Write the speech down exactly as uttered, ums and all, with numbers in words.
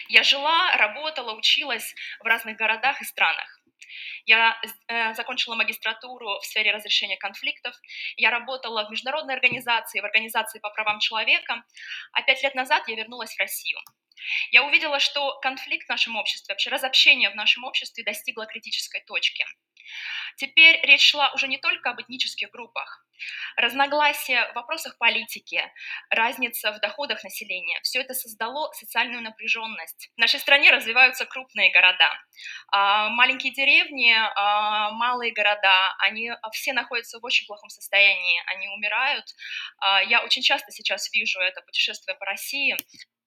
Я жила, работала, училась в разных городах и странах. Я з э, закончила магистратуру в сфере разрешения конфликтов. Я работала в международной организации, в организации по правам человека, а пять лет назад я вернулась в Россию. Я увидела, что конфликт в нашем обществе, вообще разобщение в нашем обществе достигло критической точки. Теперь речь шла уже не только об этнических группах. Разногласия в вопросах политики, разница в доходах населения — все это создало социальную напряженность. В нашей стране развиваются крупные города. А, маленькие деревни, а, малые города, они а, все находятся в очень плохом состоянии, они умирают. А, я очень часто сейчас вижу это, путешествуя по России.